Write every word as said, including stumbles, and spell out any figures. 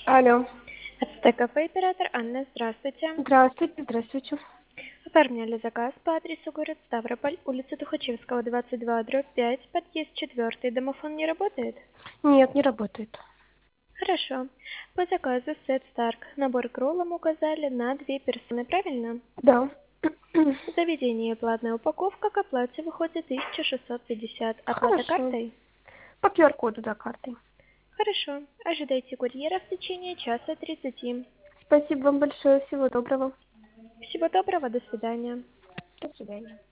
Алло. Ацтек-кафе, оператор Анна, здравствуйте. Здравствуйте, здравствуйте. Оформляли заказ по адресу город Ставрополь, улица Тухачевского, двадцать два, дробь пять, подъезд четвертый. Домофон не работает? Нет, не работает. Хорошо. По заказу сет Старк. Набор к роллам указали на две персоны, правильно? Да. Заведение платная упаковка, к оплате выходит тысяча шестьсот пятьдесят. Оплата Хорошо. картой? По ку ар коду, да, картой. Хорошо. Ожидайте курьера в течение часа тридцати. Спасибо вам большое. Всего доброго. Всего доброго, до свидания. До свидания.